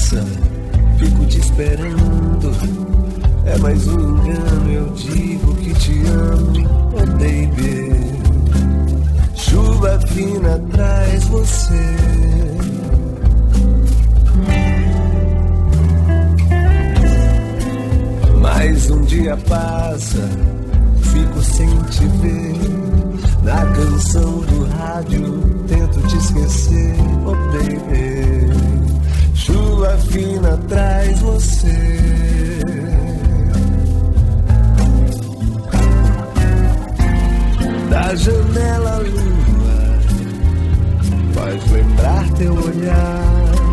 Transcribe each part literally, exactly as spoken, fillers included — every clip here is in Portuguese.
passa, fico te esperando. É mais um engano, eu digo que te amo, oh baby. Chuva fina traz você. Mais um dia passa, fico sem te ver. Na canção do rádio tento te esquecer, oh baby. Chuva fina traz você. Da janela a lua faz lembrar teu olhar.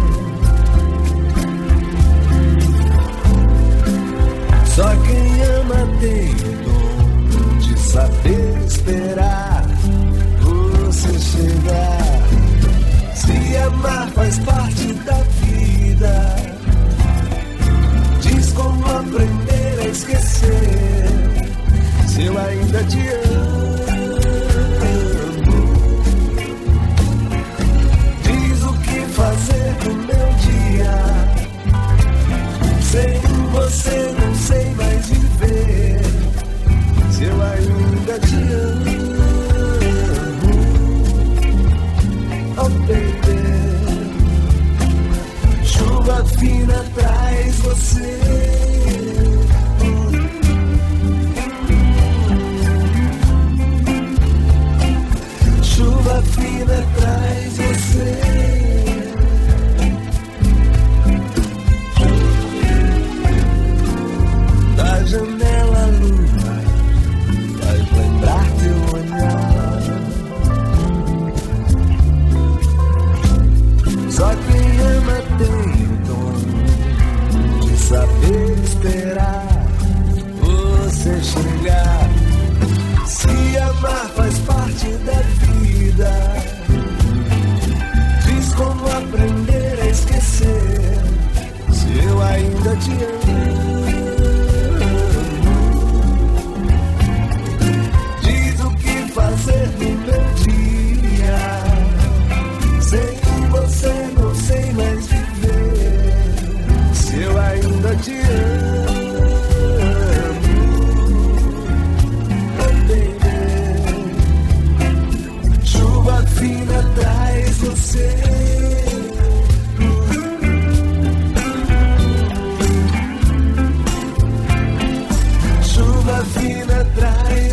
Só quem ama tem o dom de saber esperar você chegar. Se amar faz parte da vida, diz como aprender a esquecer. Se eu ainda te amo, diz o que fazer no meu dia. Sem você não sei mais viver. Se eu ainda te amo, oh baby. Chuva fina traz você. Chuva fina traz você. Da janela a lua faz lembrar teu olhar. Só quem ama tem o dom de saber esperar você chegar. Se amar faz parte da vida, diz como aprender a esquecer. Se eu ainda te amo, fazer no meu dia. Sem você não sei mais viver. Se eu ainda te amo, oh baby. Chuva fina traz você. Chuva fina traz